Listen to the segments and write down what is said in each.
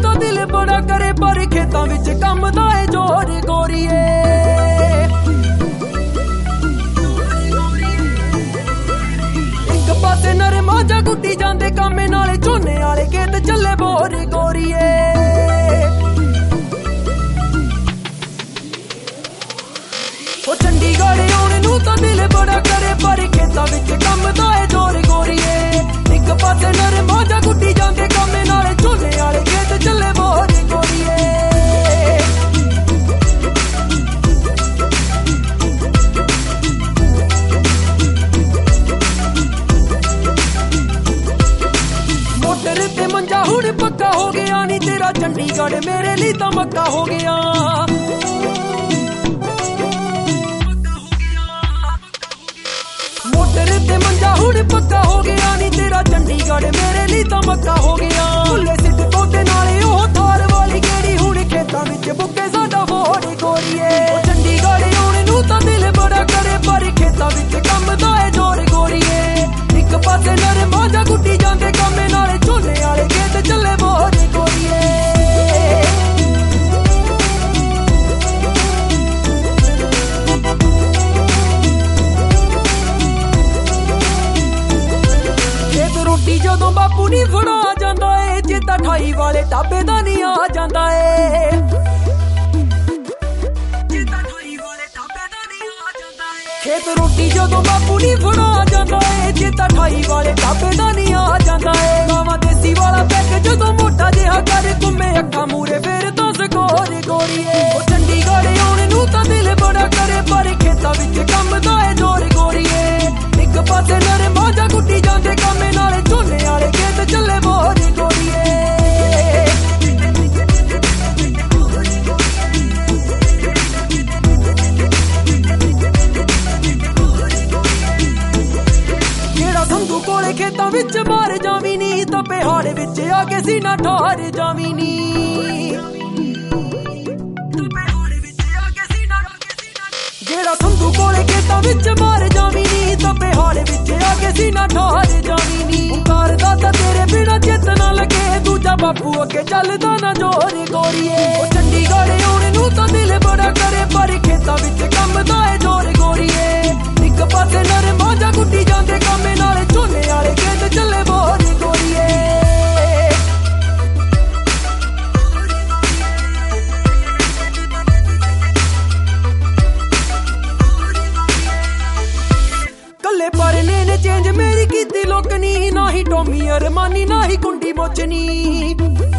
ਤਾਂ ਦਿਲ ਬੜਾ ਕਰੇ ਪਰ ਖੇਤਾਂ ਵਿੱਚ ਕੰਮ ਦਾ ਏ ਜ਼ੋਰ ਗੋਰੀਏ। ਇੱਕ ਪਾਸੇ ਨਰਮਾ ਜਾ ਗੁੱਡੀ ਜਾਂਦੇ ਕਾਮੇ ਨਾਲੇ ਝੋਨੇ ਵਾਲੇ ਖੇਤ ਚੱਲੇ ਬੋਰ ਗੋਰੀਏ। ਉਹ ਚੰਡੀਗੜ੍ਹ ਆਉਣ ਨੂੰ ਤਾਂ ਦਿਲ ਬੜਾ ਕਰੇ ਪਰ ਖੇਤਾਂ ਵਿੱਚ ਕੰਮ ਦਾ ਏ ਜ਼ੋਰ ਗੋਰੀਏ। ਇੱਕ ਪਾਸੇ ਨਰਮਾ ਜਾ ਗੁੱਡੀ ਜਾਂਦੇ ਕਾਮੇ ਨਾਲੇ ਝੋਨੇ ਵਾਲੇ ਖੇਤ ਚੱਲੇ ਬੋਰ ਗੋਰੀਏ। ਮੋਟਰ ਤੇ ਮੰਜਾ ਹੁਣ ਪੱਕਾ ਹੋ ਗਿਆ ਨੀ ਤੇਰਾ ਚੰਡੀਗੜ੍ਹ ਮੇਰੇ ਲਈ ਤਾਂ ਮੱਕਾ ਹੋ ਗਿਆ। ਮੋਟਰ ਤੇ ਮੰਜਾ ਹੁਣ ਪੱਕਾ ਹੋ ਗਿਆ ਨੀ ਤੇਰਾ ਚੰਡੀਗੜ੍ਹ ਮੇਰੇ ਲਈ ਤਾਂ ਮੱਕਾ ਹੋ ਗਿਆ। ਭੁੱਲੇ ਸਿੱਧ ਤੋਤੇ ਨਾਲੇ ਉਹ ਥਾਰ ਵਾਲੀ ਕਿਹੜੀ ਹੁਣ ਖੇਤਾਂ ਵਿੱਚ ਬੁੱਕੇ ਸਾਡਾ ਫੋੜ ਗੋਰੀਏ। ਉਹ ਚੰਡੀਗੜ੍ਹ ਆਉਣ ਨੂੰ ਤਾਂ ਦਿਲ ਬੜਾ ਕਰੇ ਪਰ ਖੇਤਾਂ ਵਿੱਚ ਕੰਮ ਦਾ ਏ ਜ਼ੋਰ ਗੋਰੀਏ। ਇੱਕ ਪਾਸੇ ਨਰਮਾ ਜਾ ਗੁੱਡੀ ਜਾਂਦੇ ਕਾਮੇ ਨਾਲੇ ਝੋਨੇ ਵਾਲੇ ਖੇਤ ਚੱਲੇ ਬੋਰ ਗੋਰੀਏ। ਰੋਟੀ ਜਦੋਂ ਬਾਪੂ ਨੀ ਫੜਾ ਜਾਂਦਾ ਏ ਚੇਤਾ 28 ਵਾਲੇ ਢਾਬੇ ਦਾ ਨੀ ਆ ਜਾਂਦਾ ਏ। ਖੇਤ ਰੋਟੀ ਜਦੋਂ ਬਾਪੂ ਨੀ ਫੜਾ ਜਾਂਦਾ ਏ ਚੇਤਾ 28 ਵਾਲੇ ਢਾਬੇ ਦਾ ਨੀ ਆ ਜਾਂਦਾ ਏ। ਗਾਵਾਂ ਦੇਸੀ ਵਾਲਾ ਪੈਕ ਜਦੋਂ ਮੋਟਾ ਜਿਹਾ ਕਰ ਘੁੰਮੇ ਅੱਖਾਂ ਮੂਰੇ ਫੇਰ ਤਾਂ ਸਕੋਰ ਗੋਰੀਏ। ਉਹ ਚੰਡੀਗੜ੍ਹ ਆਉਣ ਨੂੰ ਤਾਂ ਦਿਲ ਬੜਾ ਕਰੇ ਪਰ ਖੇਤਾਂ ਵਿੱਚ ਕੰਮ ਦਾ ਏ ਜ਼ੋਰ ਗੋਰੀਏ। ਇੱਕ ਪਾਸੇ ਨਰਮਾ ਜਾ ਗੁੱਡੀ ਜਾਂਦੇ ਕਾਮੇ ਨਾਲੇ ਝੋਨੇ ਵਾਲੇ ਖੇਤ ਚੱਲੇ ਬੋਰ ਗੋਰੀਏ। ਜਿਹੜਾ ਸੰਧੂ ਕੋਲੇ ਖੇਤਾਂ ਵਿੱਚ ਮਾਰ ਜਾਵੀਂ ਨੀ ਤਾਂ ਪਿਹਾੜ ਵਿੱਚ ਆ ਕੇ ਸੀਨਾ ਠਾਰ ਜਾਵੀਂ ਨੀ। ਜਿਹੜਾ ਸੰਧੂ ਕੋਲੇ ਖੇਤਾਂ ਵਿੱਚ ਮਾਰ ਜਾਵੀਂ ਨੀ ਤਾਂ ਪਿਹਾੜ ਵਿੱਚ ਆ ਕੇ ਸੀਨਾ ਠਾਰ ਜਾਵੀਂ ਨੀ। ਓਂਕਾਰ ਦਾ ਤਾਂ ਤੇਰੇ ਬਿਨਾਂ ਚਿੱਤ ਨਾ ਲੱਗੇ ਦੂਜਾ ਬਾਪੂ ਅੱਗੇ ਚੱਲਦਾ ਨਾ ਜ਼ੋਰ ਗੋਰੀਏ। ਉਹ ਚੰਡੀਗੜ੍ਹ ਆਉਣ ਨੂੰ ਤਾਂ ਦਿਲ ਬੜਾ ਕਰੇ ਪਰ ਖੇਤਾਂ ਵਿੱਚ ਕੰਮ ਦਾ ਏ ਜ਼ੋਰ ਗੋਰੀਏ। ਇੱਕ ਪਾਸੇ ਨਰਮਾ ਜਾ ਗੁੱਡੀ ਜਾਂਦੇ ਕਾਮੇ ਨਾਲੇ ਝੋਨੇ ਵਾਲੇ ਖੇਤ ਚੱਲੇ ਬੋਰ ਗੋਰੀਏ। ਕੱਲੇ ਪਰਨੇ ਨੇ ਚੇਂਜ ਮੇਰੀ ਕੀਤੀ ਲੋਕਨੀ ਨਾ ਹੀ ਟੋਮੀ ਅਰਮਾਨੀ ਨਾ ਹੀ ਕੁੰਡੀ ਮੋਚਨੀ।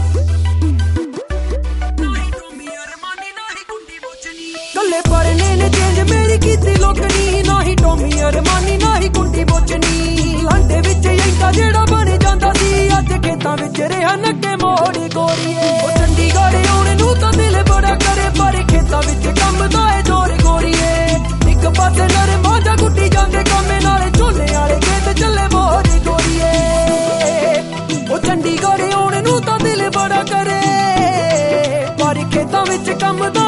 ਕੱਲੇ ਪਰਨੇ ਨੇ ਚੇਂਜ ਮੇਰੀ ਕੀਤੀ ਲੋਕਨੀ ਨਾ ਹੀ ਟੋਮੀ ਅਰਮਾਨੀ ਨਾ ਹੀ ਕੁੰਡੀ ਮੋਚਨੀ। ਲਾਂਡੇ ਵਿੱਚ ਐਂਦਾ ਜਿਹੜਾ ਬਣ ਜਾਂਦਾ ਸੀ ਅੱਜ ਖੇਤਾਂ ਵਿੱਚ ਰਿਹਾ ਨੱਕੇ ਮੋੜ ਗੋਰੀਏ। ਉਹ ਚੰਡੀਗੜ੍ਹ ਆਉਣ ਨੂੰ ਤਾਂ ਦਿਲ ਬੜਾ ਕਰੇ ਪਰ ਖੇਤਾਂ ਵਿੱਚ ਕੰਮ ਦਾ ਏ ਜ਼ੋਰ ਗੋਰੀਏ। ਇੱਕ ਪਾਸੇ ਨਰਮਾ ਜਾ ਗੁੱਡੀ ਜਾਂਦੇ ਕਾਮੇ ਨਾਲੇ ਝੋਨੇ ਵਾਲੇ ਖੇਤ ਚੱਲੇ ਬੋਰ ਗੋਰੀਏ। ਉਹ ਚੰਡੀਗੜ੍ਹ ਆਉਣ ਨੂੰ ਤਾਂ ਦਿਲ ਬੜਾ ਕਰੇ ਪਰ ਖੇਤਾਂ ਵਿੱਚ ਕੰਮ ਦਾ